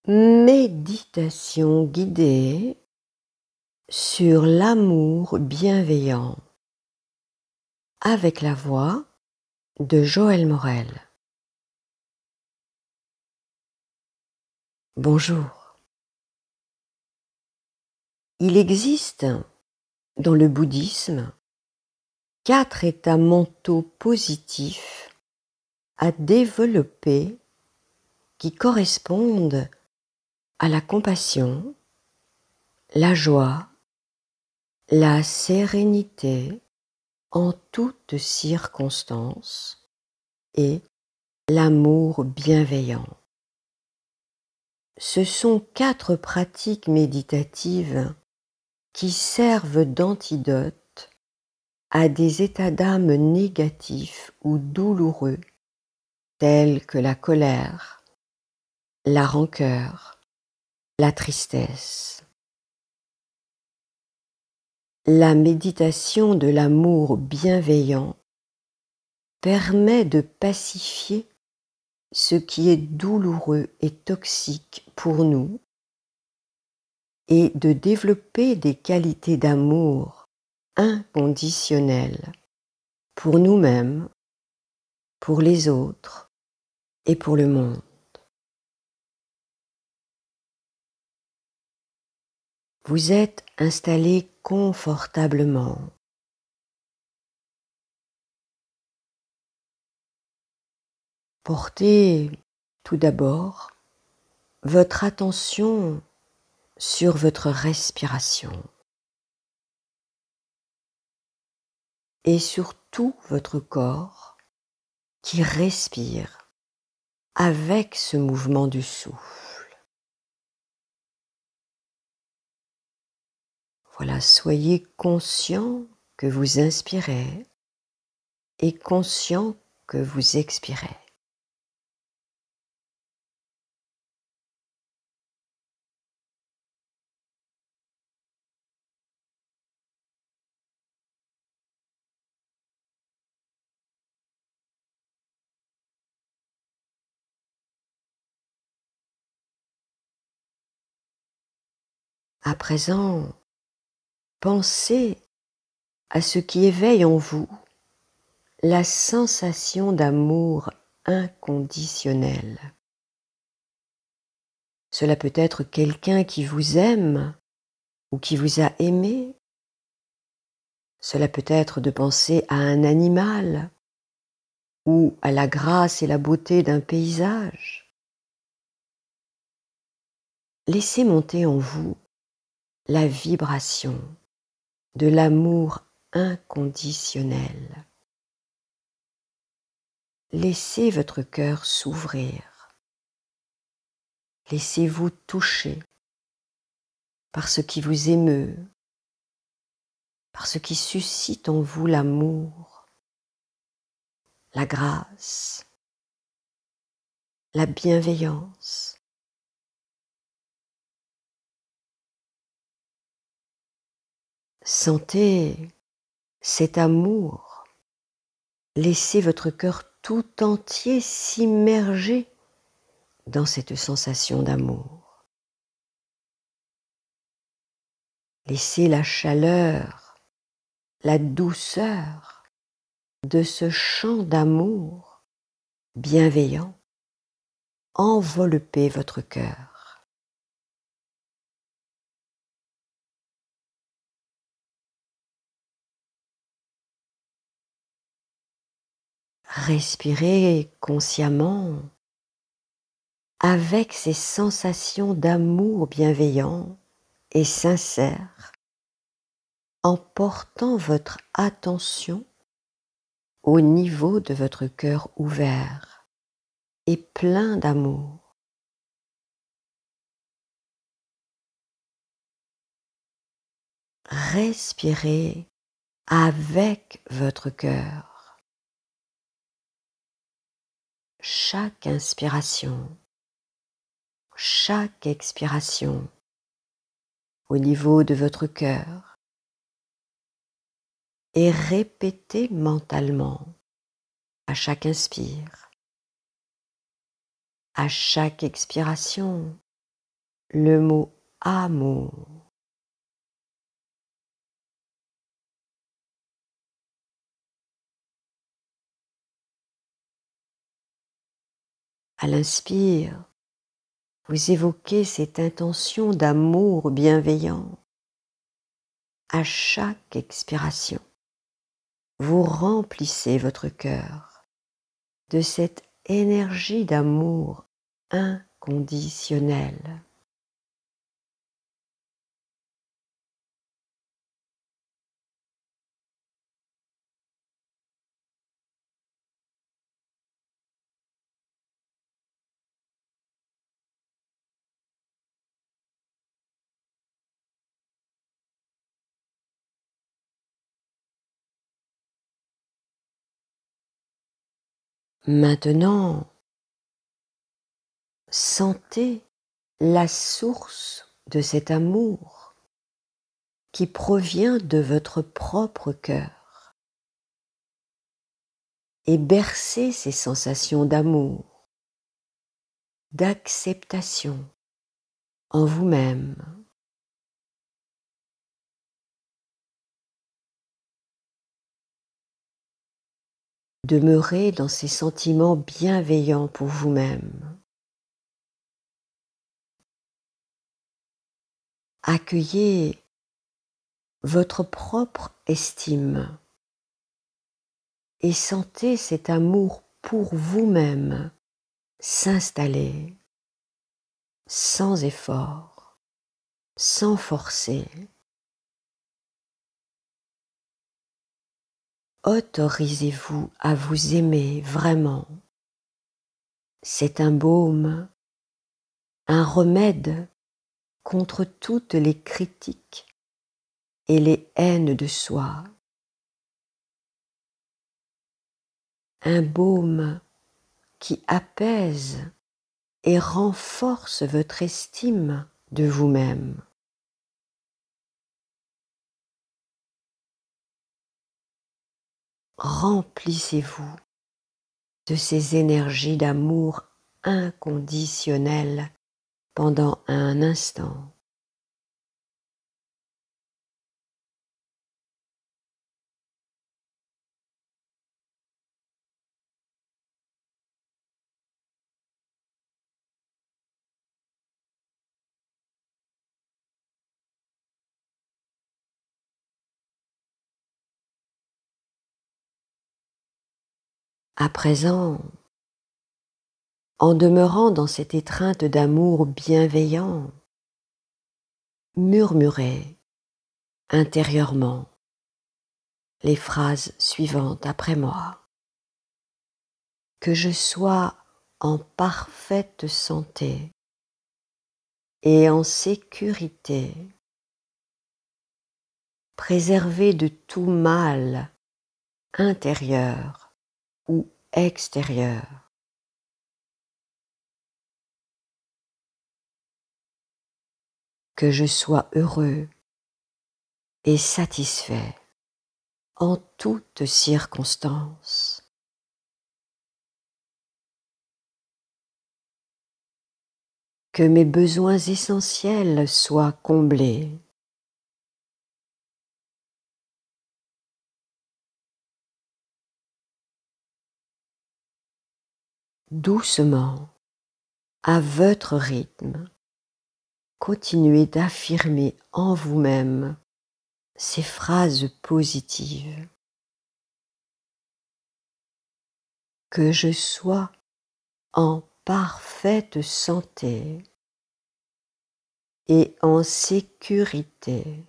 Méditation guidée sur l'amour bienveillant avec la voix de Joël Morel. Bonjour. Il existe dans le bouddhisme 4 états mentaux positifs à développer qui correspondent à la compassion, la joie, la sérénité en toutes circonstances et l'amour bienveillant. Ce sont 4 pratiques méditatives qui servent d'antidote à des états d'âme négatifs ou douloureux tels que la colère, la rancœur, la tristesse. La méditation de l'amour bienveillant permet de pacifier ce qui est douloureux et toxique pour nous et de développer des qualités d'amour inconditionnelles pour nous-mêmes, pour les autres et pour le monde. Vous êtes installé confortablement. Portez tout d'abord votre attention sur votre respiration et sur tout votre corps qui respire avec ce mouvement du souffle. Voilà, soyez conscient que vous inspirez et conscient que vous expirez. À présent, pensez à ce qui éveille en vous la sensation d'amour inconditionnel. Cela peut être quelqu'un qui vous aime ou qui vous a aimé. Cela peut être de penser à un animal ou à la grâce et la beauté d'un paysage. Laissez monter en vous la vibration de l'amour inconditionnel. Laissez votre cœur s'ouvrir. Laissez-vous toucher par ce qui vous émeut, par ce qui suscite en vous l'amour, la grâce, la bienveillance. Sentez cet amour. Laissez votre cœur tout entier s'immerger dans cette sensation d'amour. Laissez la chaleur, la douceur de ce chant d'amour bienveillant envelopper votre cœur. Respirez consciemment avec ces sensations d'amour bienveillant et sincère en portant votre attention au niveau de votre cœur ouvert et plein d'amour. Respirez avec votre cœur. Chaque inspiration, chaque expiration au niveau de votre cœur et répétez mentalement à chaque inspire, à chaque expiration, le mot amour. À l'inspire, vous évoquez cette intention d'amour bienveillant. À chaque expiration, vous remplissez votre cœur de cette énergie d'amour inconditionnel. Maintenant, sentez la source de cet amour qui provient de votre propre cœur et bercez ces sensations d'amour, d'acceptation en vous-même. Demeurez dans ces sentiments bienveillants pour vous-même. Accueillez votre propre estime et sentez cet amour pour vous-même s'installer sans effort, sans forcer. Autorisez-vous à vous aimer vraiment. C'est un baume, un remède contre toutes les critiques et les haines de soi. Un baume qui apaise et renforce votre estime de vous-même. Remplissez-vous de ces énergies d'amour inconditionnel pendant un instant. À présent, en demeurant dans cette étreinte d'amour bienveillant, murmurez intérieurement les phrases suivantes après moi. Que je sois en parfaite santé et en sécurité, préservé de tout mal intérieur ou extérieur. Que je sois heureux et satisfait en toutes circonstances. Que mes besoins essentiels soient comblés. Doucement, à votre rythme, continuez d'affirmer en vous-même ces phrases positives. Que je sois en parfaite santé et en sécurité,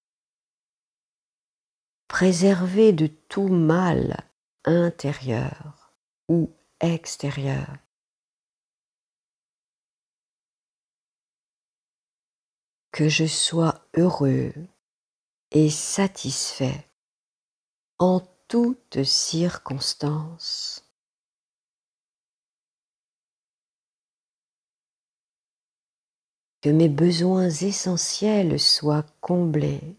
préservé de tout mal intérieur ou extérieur. Que je sois heureux et satisfait en toutes circonstances. Que mes besoins essentiels soient comblés.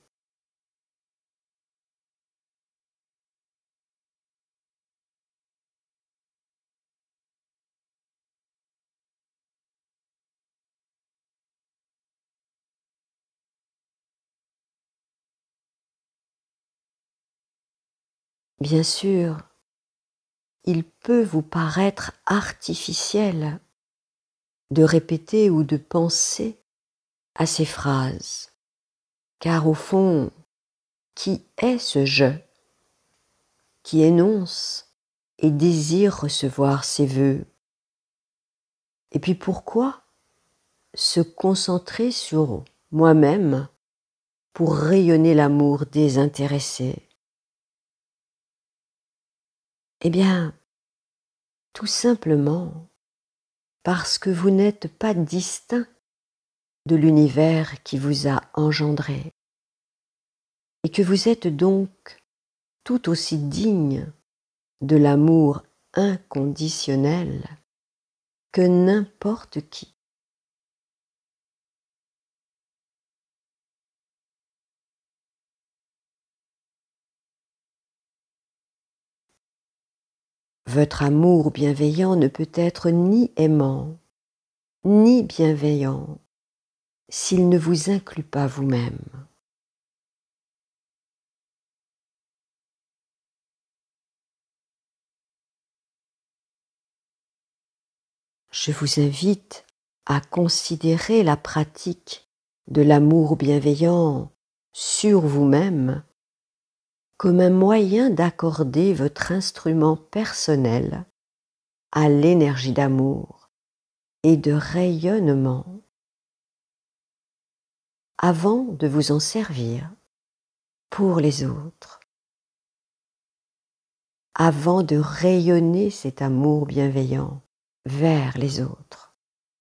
Bien sûr, il peut vous paraître artificiel de répéter ou de penser à ces phrases, car au fond, qui est ce je qui énonce et désire recevoir ses vœux? Et puis pourquoi se concentrer sur moi-même pour rayonner l'amour désintéressé? Eh bien, tout simplement parce que vous n'êtes pas distinct de l'univers qui vous a engendré et que vous êtes donc tout aussi digne de l'amour inconditionnel que n'importe qui. Votre amour bienveillant ne peut être ni aimant, ni bienveillant, s'il ne vous inclut pas vous-même. Je vous invite à considérer la pratique de l'amour bienveillant sur vous-même comme un moyen d'accorder votre instrument personnel à l'énergie d'amour et de rayonnement avant de vous en servir pour les autres, avant de rayonner cet amour bienveillant vers les autres.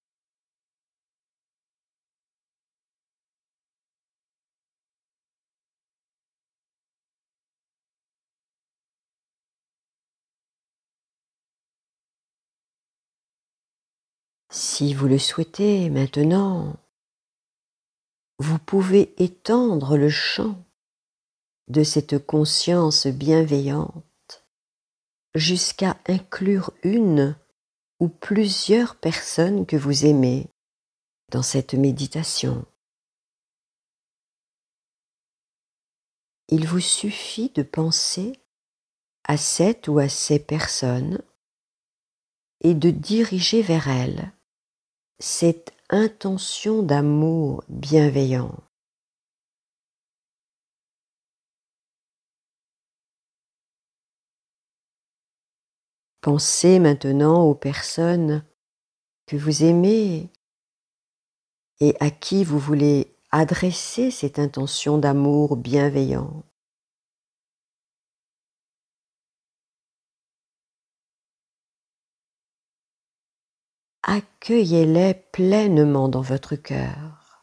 Si vous le souhaitez maintenant, vous pouvez étendre le champ de cette conscience bienveillante jusqu'à inclure une ou plusieurs personnes que vous aimez dans cette méditation. Il vous suffit de penser à cette ou à ces personnes et de diriger vers elles cette intention d'amour bienveillant. Pensez maintenant aux personnes que vous aimez et à qui vous voulez adresser cette intention d'amour bienveillant. Accueillez-les pleinement dans votre cœur.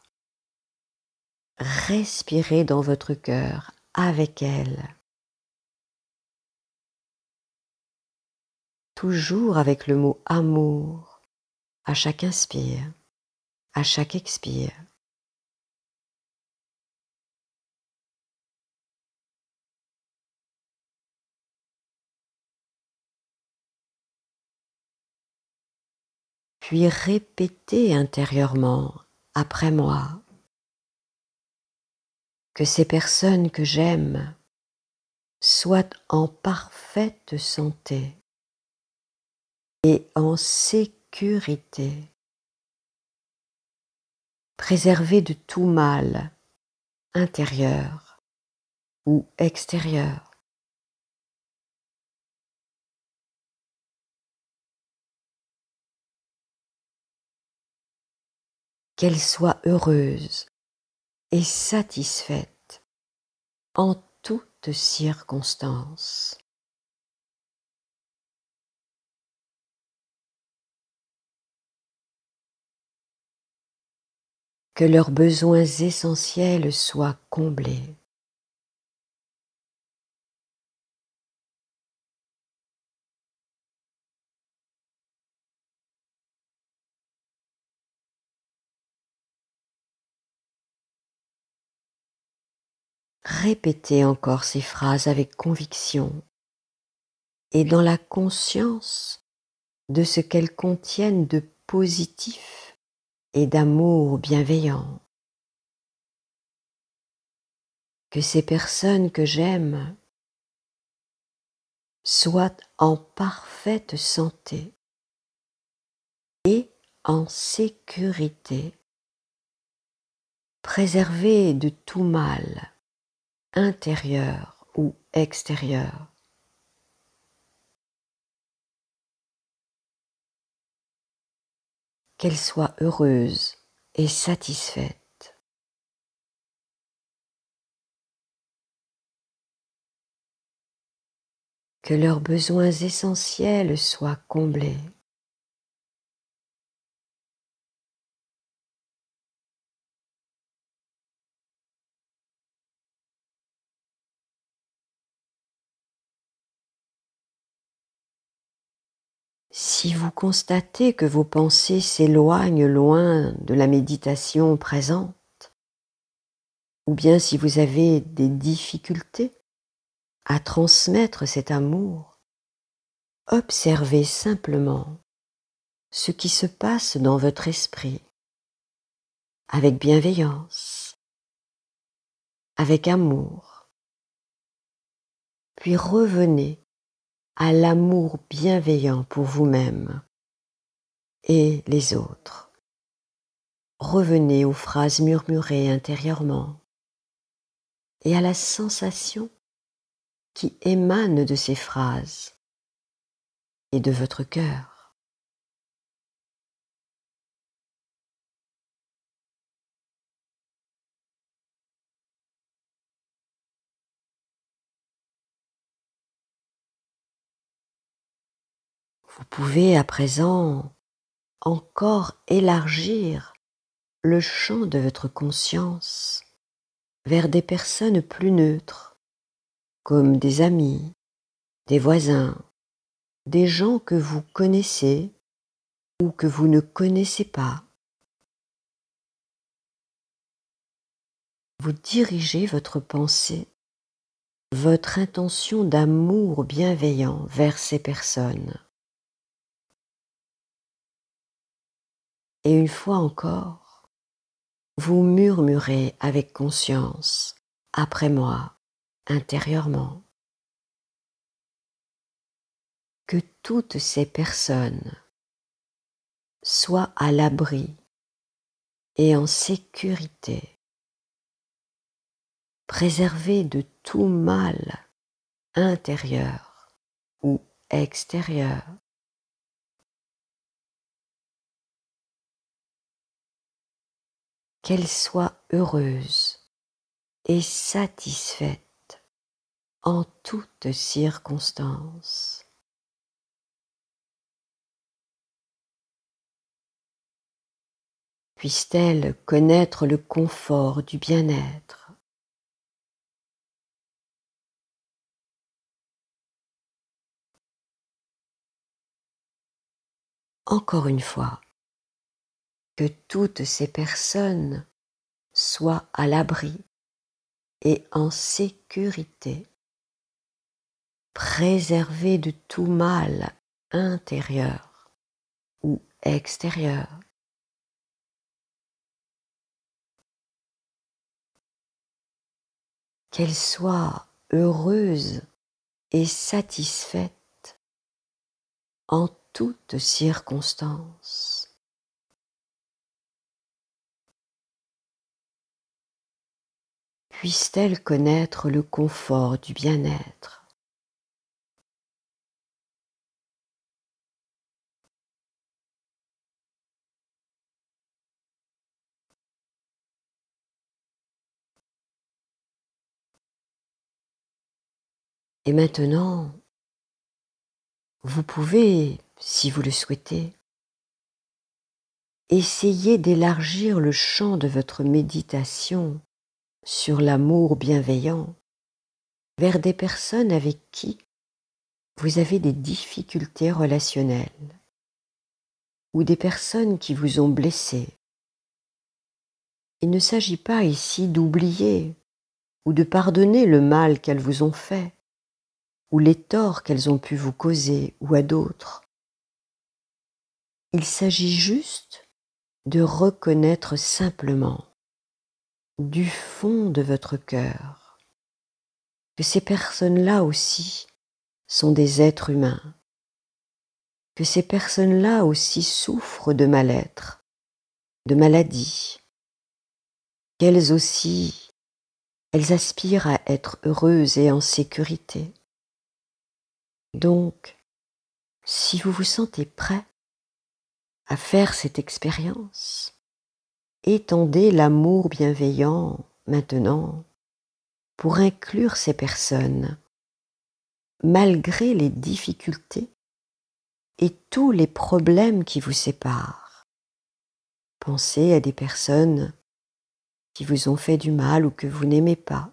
Respirez dans votre cœur avec elles. Toujours avec le mot amour à chaque inspire, à chaque expire. Puis répétez intérieurement, après moi, que ces personnes que j'aime soient en parfaite santé et en sécurité, préservées de tout mal intérieur ou extérieur. Qu'elles soient heureuses et satisfaites en toutes circonstances. Que leurs besoins essentiels soient comblés. Répétez encore ces phrases avec conviction et dans la conscience de ce qu'elles contiennent de positif et d'amour bienveillant. Que ces personnes que j'aime soient en parfaite santé et en sécurité, préservés de tout mal, intérieur ou extérieur. Qu'elles soient heureuses et satisfaites. Que leurs besoins essentiels soient comblés. Si vous constatez que vos pensées s'éloignent loin de la méditation présente, ou bien si vous avez des difficultés à transmettre cet amour, observez simplement ce qui se passe dans votre esprit, avec bienveillance, avec amour, puis revenez à l'amour bienveillant pour vous-même et les autres. Revenez aux phrases murmurées intérieurement et à la sensation qui émane de ces phrases et de votre cœur. Vous pouvez à présent encore élargir le champ de votre conscience vers des personnes plus neutres, comme des amis, des voisins, des gens que vous connaissez ou que vous ne connaissez pas. Vous dirigez votre pensée, votre intention d'amour bienveillant vers ces personnes. Et une fois encore, vous murmurez avec conscience, après moi, intérieurement, que toutes ces personnes soient à l'abri et en sécurité, préservées de tout mal intérieur ou extérieur. Qu'elles soient heureuses et satisfaites en toutes circonstances. Puissent-elles connaître le confort du bien-être. Encore une fois, que toutes ces personnes soient à l'abri et en sécurité, préservées de tout mal intérieur ou extérieur. Qu'elles soient heureuses et satisfaites en toutes circonstances. Puissent-elles connaître le confort du bien-être. Et maintenant, vous pouvez, si vous le souhaitez, essayer d'élargir le champ de votre méditation sur l'amour bienveillant vers des personnes avec qui vous avez des difficultés relationnelles ou des personnes qui vous ont blessé. Il ne s'agit pas ici d'oublier ou de pardonner le mal qu'elles vous ont fait ou les torts qu'elles ont pu vous causer ou à d'autres. Il s'agit juste de reconnaître simplement du fond de votre cœur que ces personnes-là aussi sont des êtres humains, que ces personnes-là aussi souffrent de mal-être, de maladie, qu'elles aussi, elles aspirent à être heureuses et en sécurité. Donc, si vous vous sentez prêt à faire cette expérience, étendez l'amour bienveillant maintenant pour inclure ces personnes, malgré les difficultés et tous les problèmes qui vous séparent. Pensez à des personnes qui vous ont fait du mal ou que vous n'aimez pas.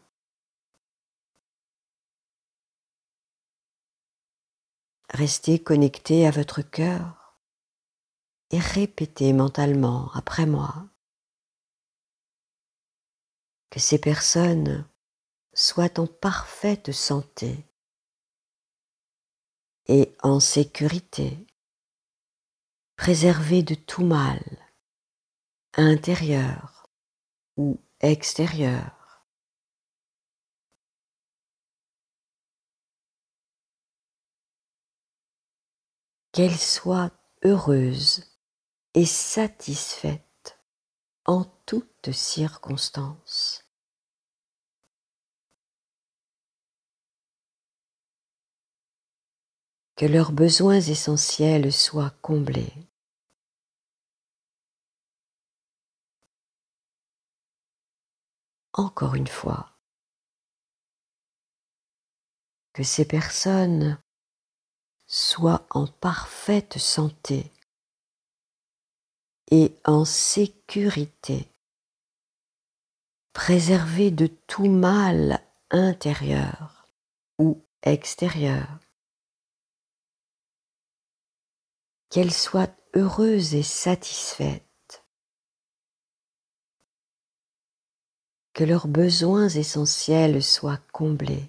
Restez connecté à votre cœur et répétez mentalement après moi que ces personnes soient en parfaite santé et en sécurité, préservées de tout mal, intérieur ou extérieur. Qu'elles soient heureuses et satisfaites en toutes circonstances. Que leurs besoins essentiels soient comblés. Encore une fois, que ces personnes soient en parfaite santé et en sécurité, préservées de tout mal intérieur ou extérieur. Qu'elles soient heureuses et satisfaites. Que leurs besoins essentiels soient comblés.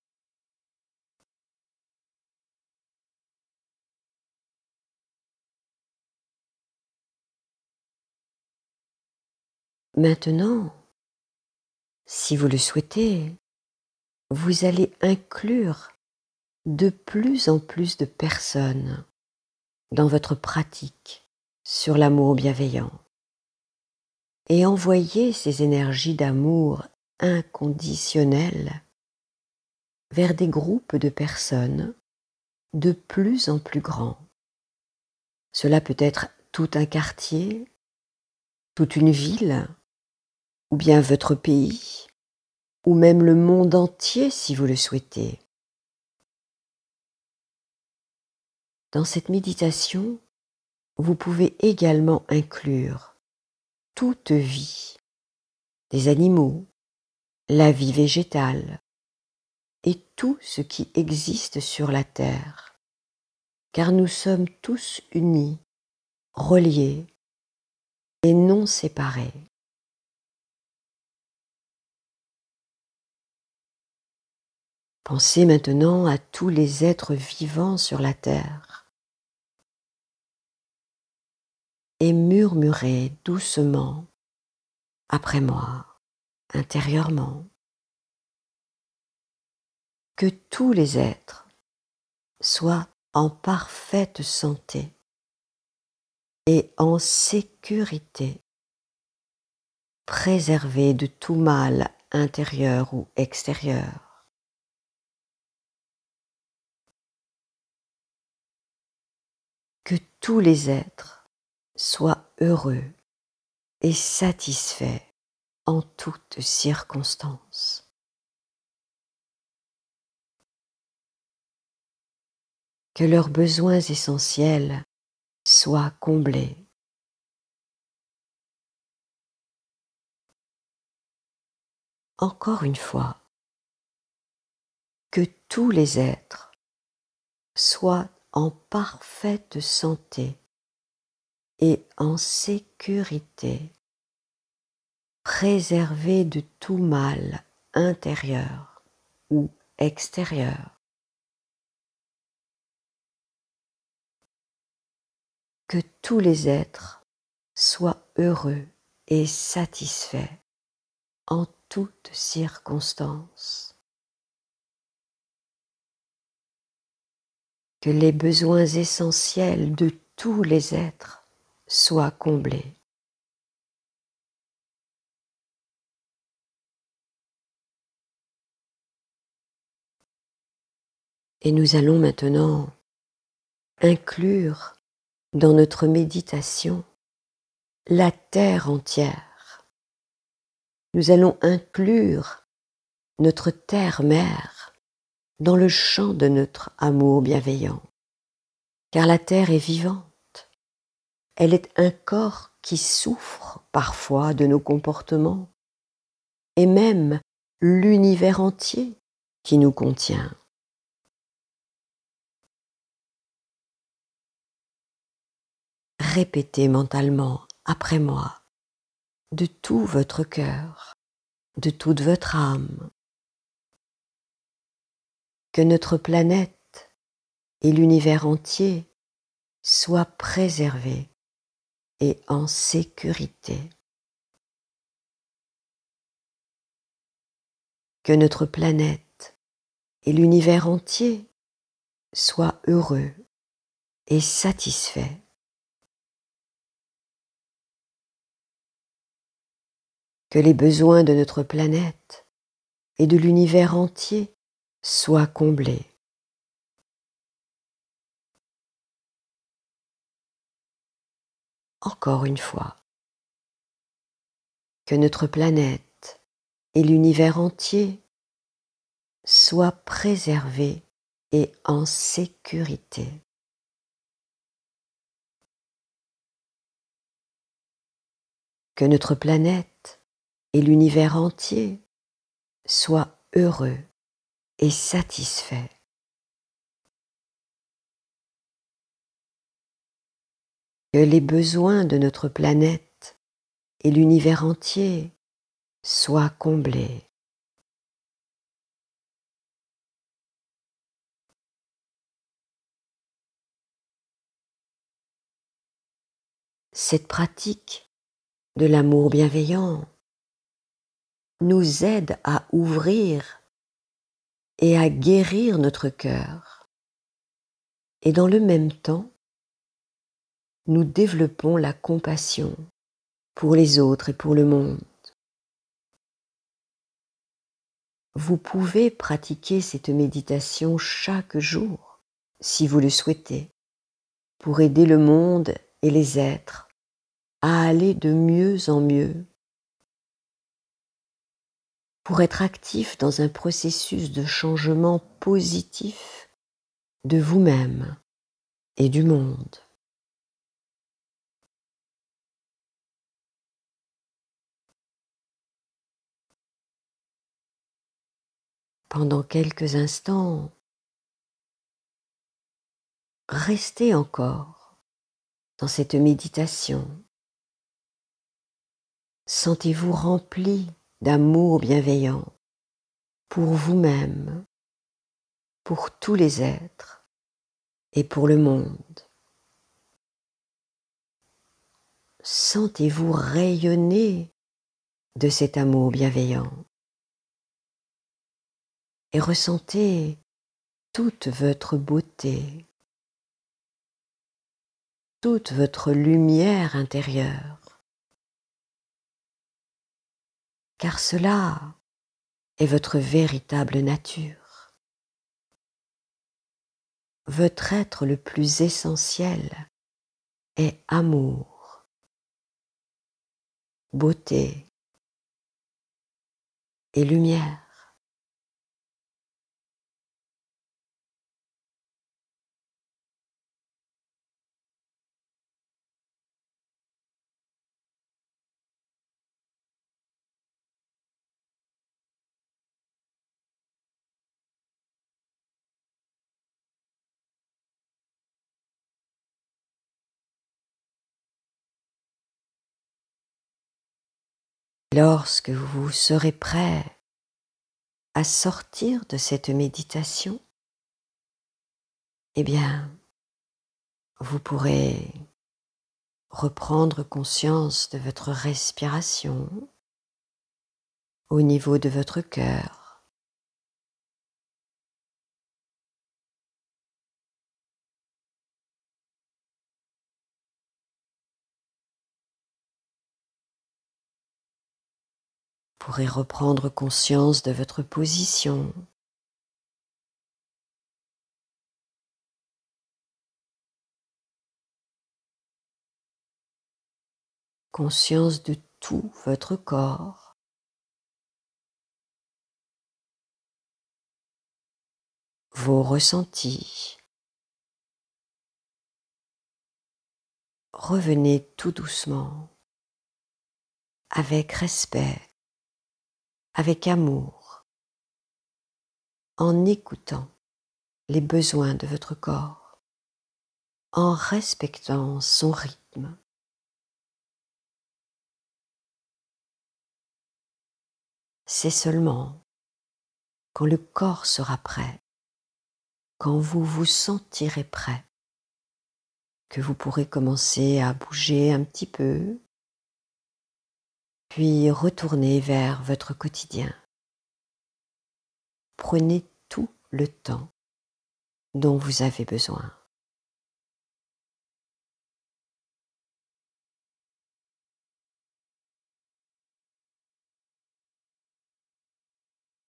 Maintenant, si vous le souhaitez, vous allez inclure de plus en plus de personnes dans votre pratique sur l'amour bienveillant et envoyer ces énergies d'amour inconditionnel vers des groupes de personnes de plus en plus grands. Cela peut être tout un quartier, toute une ville, ou bien votre pays, ou même le monde entier si vous le souhaitez. Dans cette méditation, vous pouvez également inclure toute vie, des animaux, la vie végétale et tout ce qui existe sur la terre, car nous sommes tous unis, reliés et non séparés. Pensez maintenant à tous les êtres vivants sur la terre et murmurez doucement après moi, intérieurement, que tous les êtres soient en parfaite santé et en sécurité, préservés de tout mal intérieur ou extérieur. Que tous les êtres soient heureux et satisfaits en toutes circonstances. Que leurs besoins essentiels soient comblés. Encore une fois, que tous les êtres soient en parfaite santé et en sécurité, préservés de tout mal intérieur ou extérieur. Que tous les êtres soient heureux et satisfaits en toutes circonstances. que les besoins essentiels de tous les êtres soient comblés. Et nous allons maintenant inclure dans notre méditation la terre entière. Nous allons inclure notre terre-mère dans le champ de notre amour bienveillant. Car la terre est vivante. Elle est un corps qui souffre parfois de nos comportements et même l'univers entier qui nous contient. Répétez mentalement après moi, de tout votre cœur, de toute votre âme, que notre planète et l'univers entier soient préservés et en sécurité. Que notre planète et l'univers entier soient heureux et satisfaits. Que les besoins de notre planète et de l'univers entier soient comblés. Encore une fois, que notre planète et l'univers entier soient préservés et en sécurité. Que notre planète et l'univers entier soient heureux et satisfaits. Que les besoins de notre planète et l'univers entier soient comblés. Cette pratique de l'amour bienveillant nous aide à ouvrir et à guérir notre cœur. Et dans le même temps, nous développons la compassion pour les autres et pour le monde. Vous pouvez pratiquer cette méditation chaque jour, si vous le souhaitez, pour aider le monde et les êtres à aller de mieux en mieux, pour être actif dans un processus de changement positif de vous-même et du monde. Pendant quelques instants, restez encore dans cette méditation. Sentez-vous rempli d'amour bienveillant pour vous-même, pour tous les êtres et pour le monde. Sentez-vous rayonner de cet amour bienveillant et ressentez toute votre beauté, toute votre lumière intérieure. Car cela est votre véritable nature. Votre être le plus essentiel est amour, beauté et lumière. Lorsque vous serez prêt à sortir de cette méditation, eh bien, vous pourrez reprendre conscience de votre respiration au niveau de votre cœur. pourrez reprendre conscience de votre position. Conscience de tout votre corps. Vos ressentis. Revenez tout doucement, avec respect, avec amour, en écoutant les besoins de votre corps, en respectant son rythme. C'est seulement quand le corps sera prêt, quand vous vous sentirez prêt, que vous pourrez commencer à bouger un petit peu, puis retourner vers votre quotidien. Prenez tout le temps dont vous avez besoin.